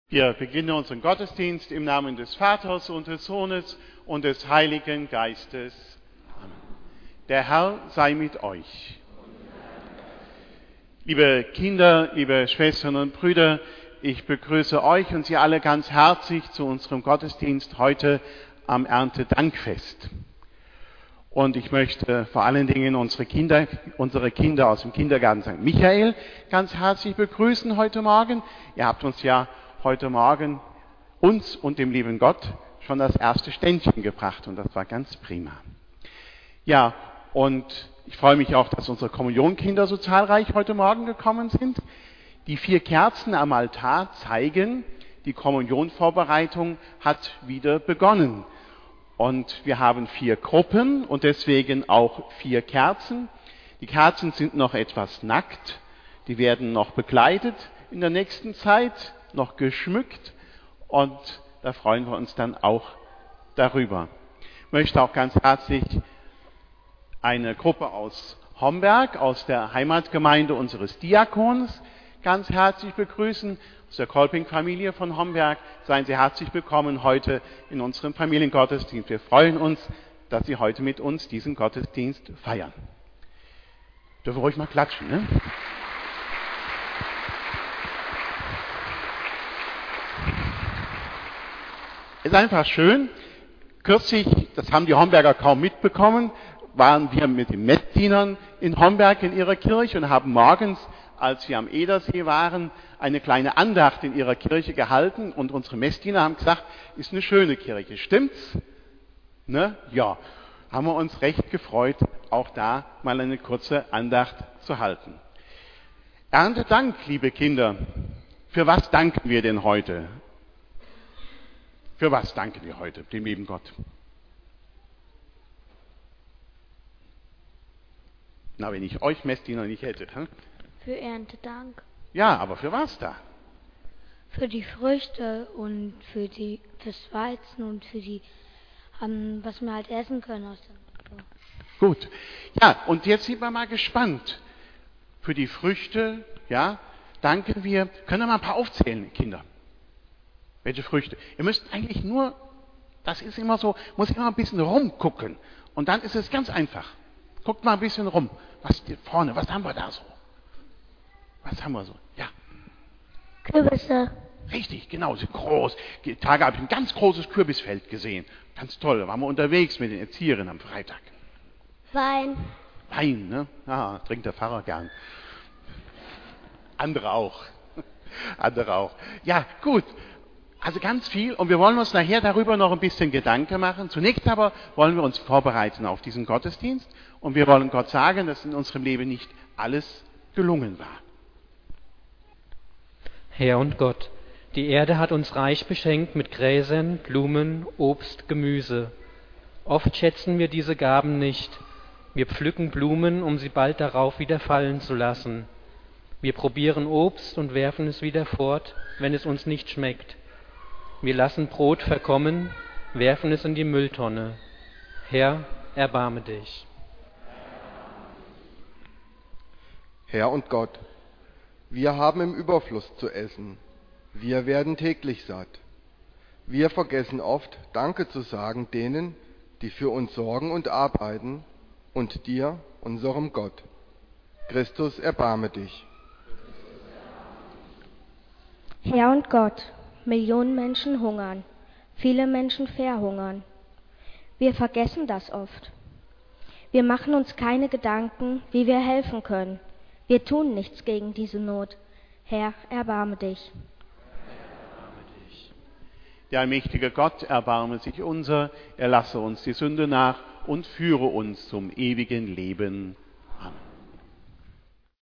Wir beginnen unseren Gottesdienst im Namen des Vaters und des Sohnes und des Heiligen Geistes. Amen. Der Herr sei mit euch. Liebe Kinder, liebe Schwestern und Brüder, ich begrüße euch und Sie alle ganz herzlich zu unserem Gottesdienst heute am Erntedankfest. Und ich möchte vor allen Dingen unsere Kinder aus dem Kindergarten St. Michael ganz herzlich begrüßen heute Morgen. Ihr habt uns ja heute Morgen uns und dem lieben Gott schon das erste Ständchen gebracht und das war ganz prima. Ja, und ich freue mich auch, dass unsere Kommunionkinder so zahlreich heute Morgen gekommen sind. Die 4 Kerzen am Altar zeigen, die Kommunionvorbereitung hat wieder begonnen. Und wir haben 4 Gruppen und deswegen auch 4 Kerzen. Die Kerzen sind noch etwas nackt, die werden noch begleitet in der nächsten Zeit, noch geschmückt und da freuen wir uns dann auch darüber. Ich möchte auch ganz herzlich eine Gruppe aus Homberg, aus der Heimatgemeinde unseres Diakons, ganz herzlich begrüßen, aus der Kolping-Familie von Homberg. Seien Sie herzlich willkommen heute in unserem Familiengottesdienst. Wir freuen uns, dass Sie heute mit uns diesen Gottesdienst feiern. Dürfen wir ruhig mal klatschen, ne? Ist einfach schön. Kürzlich, das haben die Homberger kaum mitbekommen, waren wir mit den Messdienern in Homberg in ihrer Kirche und haben morgens, als wir am Edersee waren, eine kleine Andacht in ihrer Kirche gehalten und unsere Messdiener haben gesagt, ist eine schöne Kirche. Stimmt's? Ne? Ja. Haben wir uns recht gefreut, auch da mal eine kurze Andacht zu halten. Erntedank, liebe Kinder. Für was danken wir denn heute? Für was danken wir heute, dem lieben Gott? Na, wenn ich euch Messdiener nicht hätte. Hm? Für Erntedank. Ja, aber für was da? Für die Früchte und fürs Weizen und für die, was wir halt essen können aus der Natur. Gut. Ja, und jetzt sind wir mal gespannt. Für die Früchte, ja, danken wir. Können wir mal ein paar aufzählen, Kinder? Welche Früchte? Ihr müsst eigentlich nur, das ist immer so, muss immer ein bisschen rumgucken. Und dann ist es ganz einfach. Guckt mal ein bisschen rum. Was vorne, was haben wir da so? Was haben wir so? Ja. Kürbisse. Richtig, genau, sind groß. Die Tage habe ich ein ganz großes Kürbisfeld gesehen. Ganz toll, da waren wir unterwegs mit den Erzieherinnen am Freitag. Wein. Wein, ne? Ja, trinkt der Pfarrer gern. Andere auch. Andere auch. Ja, gut. Also ganz viel und wir wollen uns nachher darüber noch ein bisschen Gedanken machen. Zunächst aber wollen wir uns vorbereiten auf diesen Gottesdienst und wir wollen Gott sagen, dass in unserem Leben nicht alles gelungen war. Herr und Gott, die Erde hat uns reich beschenkt mit Gräsern, Blumen, Obst, Gemüse. Oft schätzen wir diese Gaben nicht. Wir pflücken Blumen, um sie bald darauf wieder fallen zu lassen. Wir probieren Obst und werfen es wieder fort, wenn es uns nicht schmeckt. Wir lassen Brot verkommen, werfen es in die Mülltonne. Herr, erbarme dich. Herr und Gott, wir haben im Überfluss zu essen. Wir werden täglich satt. Wir vergessen oft, Danke zu sagen denen, die für uns sorgen und arbeiten, und dir, unserem Gott. Christus, erbarme dich. Herr und Gott, Millionen Menschen hungern, viele Menschen verhungern. Wir vergessen das oft. Wir machen uns keine Gedanken, wie wir helfen können. Wir tun nichts gegen diese Not. Herr, erbarme dich. Der allmächtige Gott erbarme sich unser, er lasse uns die Sünde nach und führe uns zum ewigen Leben. Amen.